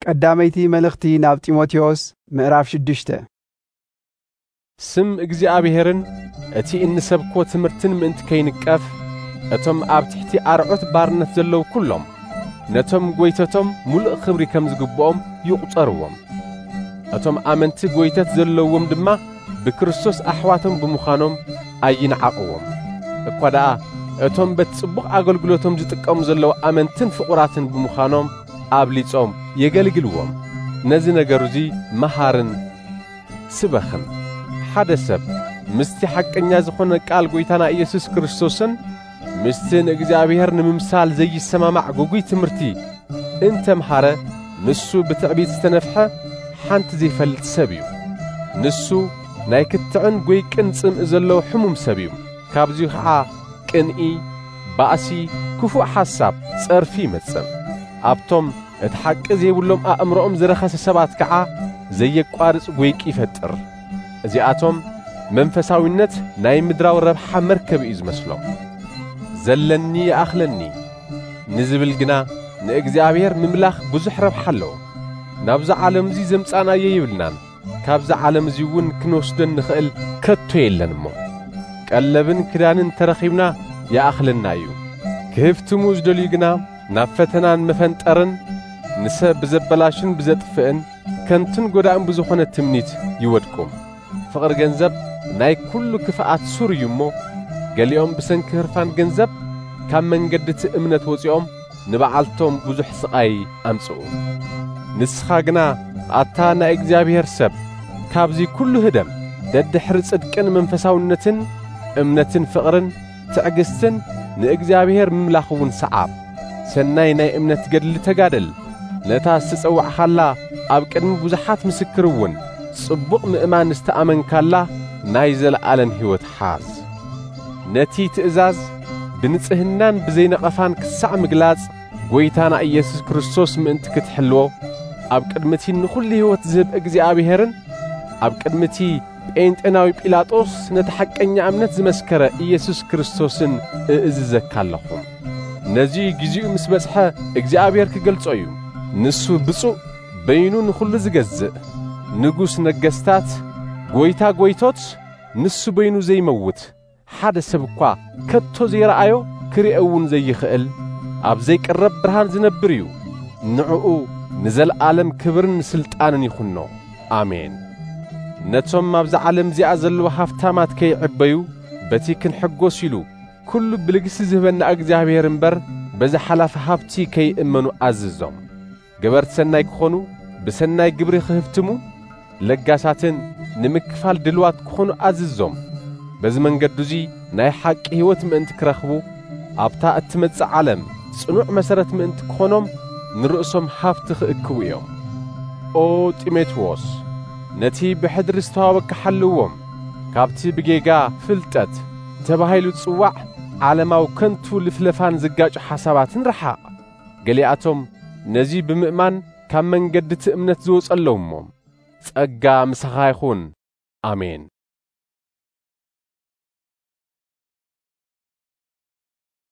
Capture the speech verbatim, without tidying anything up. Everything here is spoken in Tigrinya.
ቀዳመይቲ መልእኽቲ ናብ ጢሞቴዎስ ምዕራፍ ሽድሽተ ስም እግዚአብሔርን እቲ እንሰብኮ ትምህርትን ምእንቲ ከይንቀፍ እቶም ኣብ ትሕቲ ኣርዑት ባርነት ዘለዉ ኩሎም ነቶም ጐይተቶም ሙሉእ ኽብሪ ከም ዝግብኦም ይቑጸርዎም። እቶም ኣመንቲ ጐይተት ዘለዎም ድማ ብክርስቶስ ኣሕዋቶም ብምዃኖም ኣይንዓቕዎም። እኳ ደኣ እቶም በቲ ጽቡቕ ኣገልግሎቶም ዝጥቀሙ ዘለዉ ኣመንትን ፍቑራትን ብምዃኖም ኣብሊጾም የገልግልዎም። ነዚ ነገር እዙይ መሃርን ስበኽን ሓደ ሰብ ምስቲ ሓቀኛ ዝኾነ ቃል ጐይታና ኢየሱስ ክርስቶስን ምስቲ ንእግዚአብሔር ንምምሳል ዘይሰማማዕ ጉጉይ ትምህርቲ እንተምሃረ ንሱ ብትዕቢት ዝተነፍሐ ሓንቲ ዘይፈልጥ ሰብ እዩ። ንሱ ናይ ክትዕን ጐይቅን ጽምኢ ዘለዎ ሕሙም ሰብ እዩ። ካብዚኡ ኸዓ ቅንኢ፣ ባእሲ፣ ክፉእ ሓሳብ፣ ጸርፊ ይመጽእ። ኣብቶም እቲ ሓቂ ዘይብሎም ኣእምሮኦም ዝረኸሰ ሰባት ከዓ ዘየቋርጽ ጐይቂ ይፈጥር። እዚኣቶም መንፈሳዊነት ናይ ምድራዊ ረብሓ መርከብ እዩ ዝመስሎም። ዘለኒ ይኣኽለኒ ንዝብል ግና ንእግዚአብሔር ምምላኽ ብዙሕ ረብሓ ኣለዎ። ናብዚ ዓለም እዙይ ዘምጻናዮ ይብልናን ካብዚ ዓለም እዙይ እውን ክንወስዶን ንኽእል ከቶ የለን እሞ። ቀለብን ክዳንን ተረኺብና ይኣኽለና እዩ። ክህፍትሙ ዝደልዩ ግና ናብ ፈተናን መፈንጠርን ንሰብ ብዘበላሽን ብዘጥፍእን ከንትን ጐዳእን ብዝኾነ ትምኒት ይወድቁም። ፍቕሪ ገንዘብ ናይ ኩሉ ክፍኣት ሱር እዩ እሞ ገሊኦም ብሰንኪ ህርፋን ገንዘብ ካብ መንገዲ እቲ እምነት ወፂኦም ንበዓልቶም ብዙሕ ስቓይ ኣምጽኡ። ንስኻ ግና ኣታ ናይ እግዚአብሔር ሰብ ካብዙይ ኩሉ ህደም ደድሕሪ ጽድቅን መንፈሳውነትን እምነትን ፍቕርን ትዕግስትን ንእግዚአብሔር ምምላኽውን ሰዓብ። ሰናይ ናይ እምነት ገድሊ ተጋደል። ነታ ዝተጸውዕኻላ ኣብ ቅድሚ ብዙሓት ምስክርውን ጽቡቕ ምእማን ዝተኣመንካላ ናይ ዘለዓለም ሕይወት ሓዝ። ነቲ ትእዛዝ ብንጽህናን ብዘይነቐፋን ክሳዕ ምግላጽ ጐይታና ኢየሱስ ክርስቶስ ምእንቲ ክትሕልዎ ኣብ ቅድሚቲ ንኹሉ ሕይወት ዝህብ እግዚአብሔርን ኣብ ቅድሚቲ ጴንጤናዊ ጲላጦስ ነቲ ሓቀኛ እምነት ዝመስከረ ኢየሱስ ክርስቶስን እእዝዘካ ኣለኹም። ነዚ ጊዜኡ ምስ በጽሐ እግዚአብሔር ክገልጾ እዩ። ንሱ ብፁእ በይኑ ንኹሉ ዝገዝእ ንጉስ ነገሥታት ጐይታ ጐይቶት ንሱ በይኑ ዘይመውት ሓደ ሰብ እኳ ከቶ ዘይረአዮ ክሪአውን ዘይኽእል ኣብ ዘይቀረብ ብርሃን ዝነብር እዩ። ንዕኡ ንዘለዓለም ክብርን ስልጣንን ይኹኖ ኣሜን። ነቶም ኣብዛ ዓለም እዚኣ ዘለዉ ሃፍታማት ከይዕበዩ በቲ ክንሕጐስ ኢሉ ኩሉ ብልግሲ ዝህበና እግዚአብሔር እምበር በዚ ሓላፊ ሃብቲ ከይእመኑ ኣዝዞም። ገበርቲ ሰናይ ክኾኑ ብሰናይ ግብሪ ክህፍትሙ ለጋሳትን ንምክፋል ድልዋት ክኾኑ ኣዝዞም። በዚ መንገዲ እዙይ ናይ ሓቂ ሕይወት ምእንቲ ክረኽቡ ኣብታ እትመጽእ ዓለም ጽኑዕ መሰረት ምእንቲ ክኾኖም ንርእሶም ሃብቲ ክእክቡ እዮም። ኦ ጢሞቴዎስ ነቲ ብሕድሪ ዝተዋወካ ሓልዎም ካብቲ ብጌጋ ፍልጠት ተባሂሉ ጽዋዕ ዓለማዊ ከንቱ ልፍለፋን ዝጋጩ ሓሳባትን ረሓቕ። ገሊኣቶም ነዚ ብምእማን ካብ መንገዲ እቲ እምነት ዝወጸለውሞም ጸጋ ምሳኻ ይኹን ኣሜን።